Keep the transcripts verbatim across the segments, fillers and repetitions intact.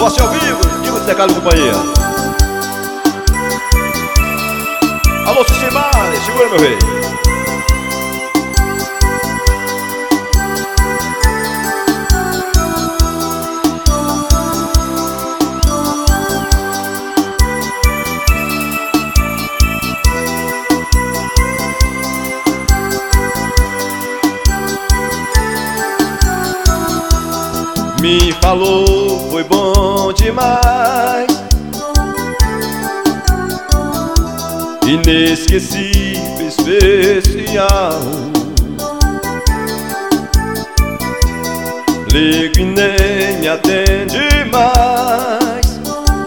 Norte ao vivo, Diva de Secado Companhia. Alô, Cicimare, segura meu rei. Me falou, foi bom demais, inesquecível, especial. Ligo e nem me atende mais,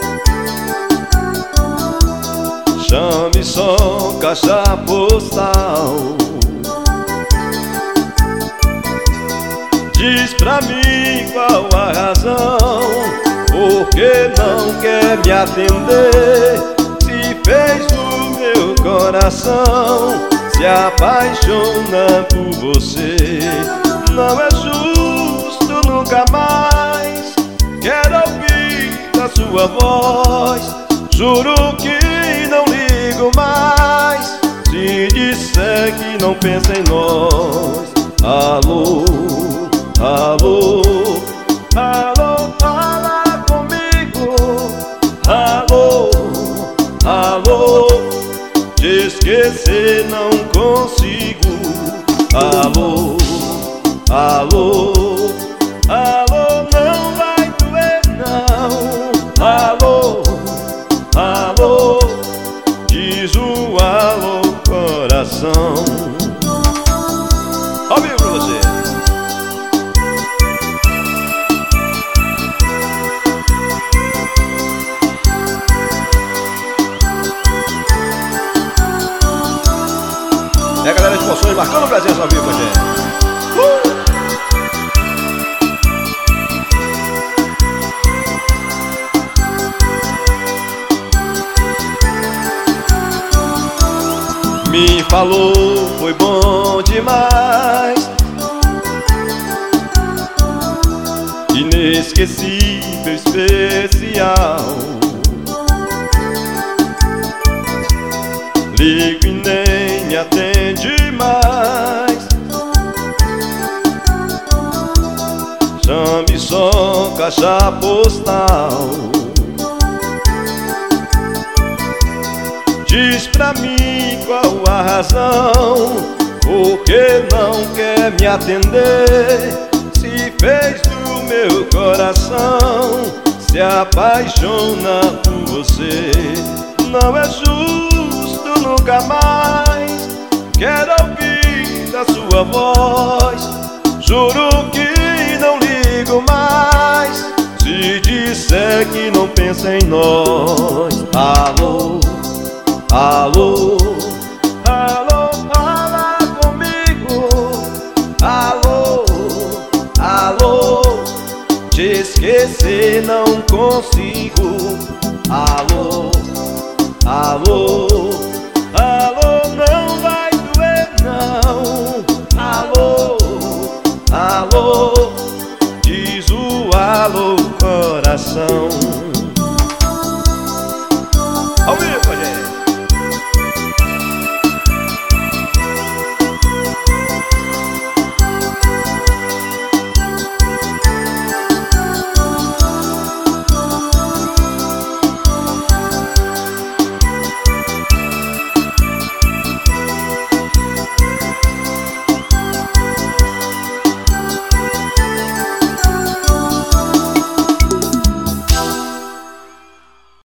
chame só caixa postal. Diz pra mim qual a razão, por que não quer me atender? Se fez do meu coração se apaixona por você. Não é justo, nunca mais quero ouvir a sua voz. Juro que não ligo mais se disser que não pensa em nós. Alô, alô, alô, fala comigo. Alô, alô, te esquecer não consigo. Alô, alô, alô, não vai doer não. Alô, alô, diz o alô coração. Ao vivo pra você. É a galera de Poções marcando presença ao vivo com a gente. Uh! Me falou, foi bom demais, inesquecível, especial. Ligo e nem me atende mais, chame só caixa postal. Diz pra mim qual a razão, por que não quer me atender? Se fez do meu coração se apaixona por você. Não é justo, nunca mais quero ouvir a sua voz. Juro que não ligo mais se disser que não pensa em nós. Alô, alô, alô, fala comigo. Alô, alô, te esquecer não consigo. Alô, alô, alô, não vai doer não. Alô, alô, diz o alô coração.